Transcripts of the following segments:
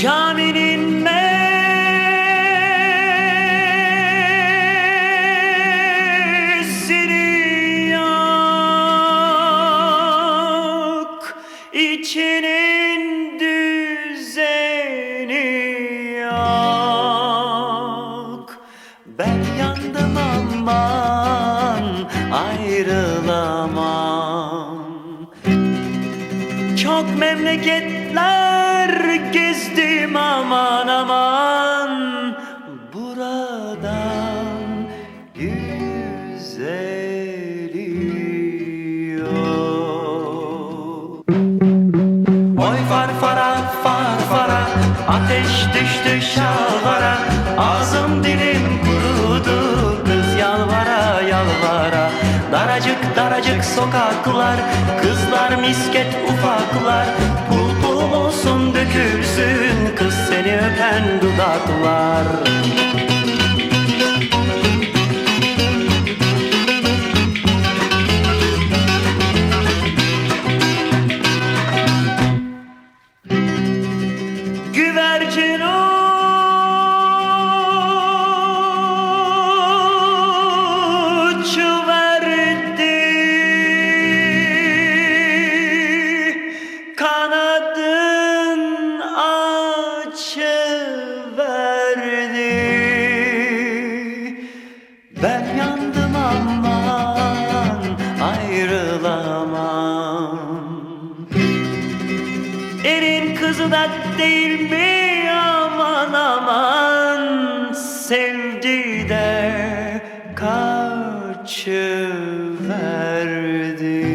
Caminin mesini yak, içinin düzeni yak. Ben yandım aman ayrılamam. Çok memleketler gezdim aman aman, buradan güzeli yok. Oy farfara farfara, ateş düştü şalvara, ağzım dilim kurudu, kız yalvara yalvara. Daracık daracık sokaklar, kızlar misket ufaklar, pul pul olsun dökülsün kız seni öpen dudaklar. Güvercin kanadın açıverdi. Ben yandım aman ayrılamam. Elin kızı da değil mi aman aman, sevdi de kaçıverdi.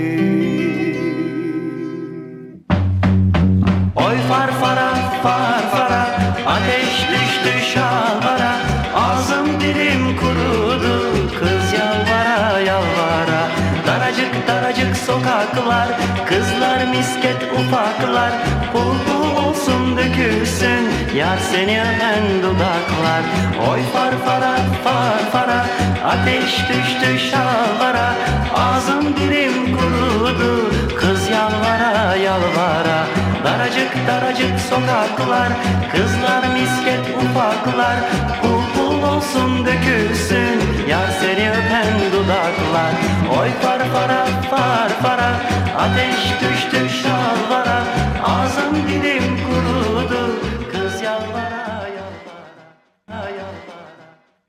Oy farfara farfara, ateş düştü şalvara, ağzım dilim kurudu, kız yalvara yalvara. Daracık daracık sokaklar, kızlar misket ufaklar, pul pul olsun dökülsün yar seni öpen dudaklar. Oy farfara farfara, ateş düştü şalvara, ağzım dilim kurudu, kız yalvara yalvara. Daracık daracık sokaklar, kızlar misket ufaklar, pul pul olsun dökülsün yar seni öpen dudaklar. Oy farfara farfara, ateş düştü şalvara, ağzım dilim